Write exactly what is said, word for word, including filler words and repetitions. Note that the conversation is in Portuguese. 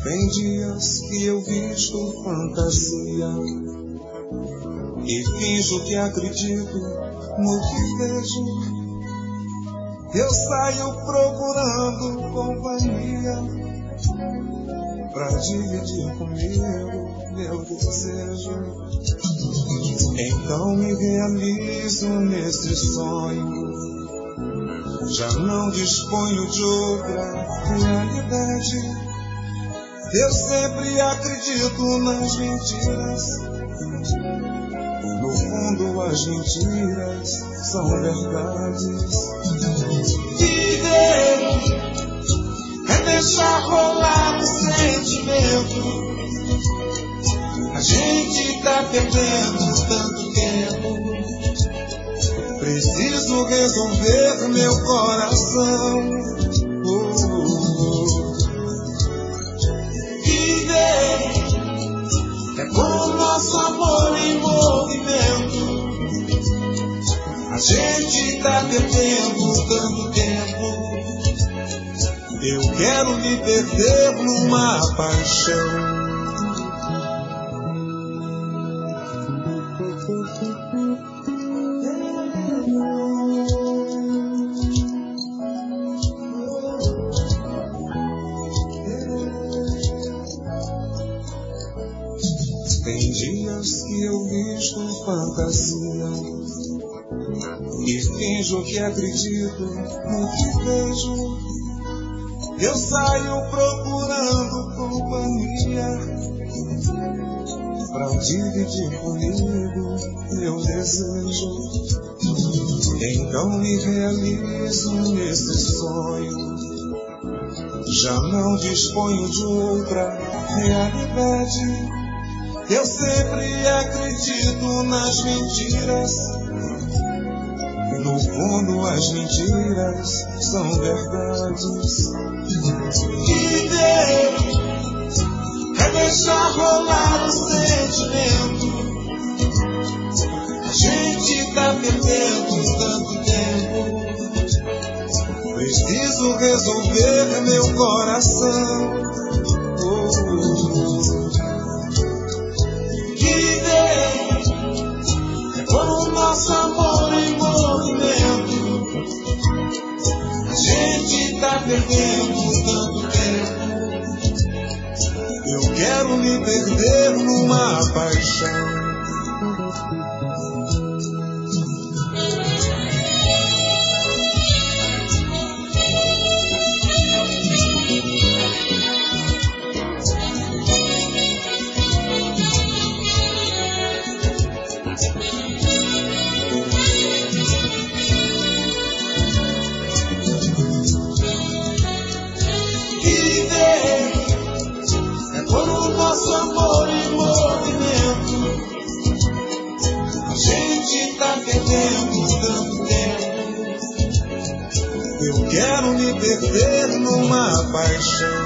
Tem dias que eu visto fantasia e finjo que acredito no que vejo. Eu saio procurando companhia pra dividir comigo meu desejo. Então me realizo nesse sonho. Já não disponho de outra realidade. Eu sempre acredito nas mentiras. No fundo as mentiras são verdades. Viver é deixar rolar o sentimento. A gente tá perdendo tanto tempo. Preciso resolver meu coração. Oh, oh, oh. Viver é com o nosso amor em movimento. A gente tá perdendo tanto tempo. Eu quero me perder numa paixão. Tem dias que eu visto fantasia e finjo que acredito no que vejo. Eu saio procurando companhia pra dividir comigo meu desejo. Então me realizo nesse sonho. Já não disponho de outra realidade. Eu sempre acredito nas mentiras. No fundo as mentiras são verdades. Viver é deixar rolar o sentimento. A gente tá perdendo tanto tempo. Preciso resolver meu coração. Oh, oh, oh. Com o nosso amor em movimento. A gente tá perdendo tanto tempo. Eu quero me perder numa paixão. Eu quero me perder numa paixão.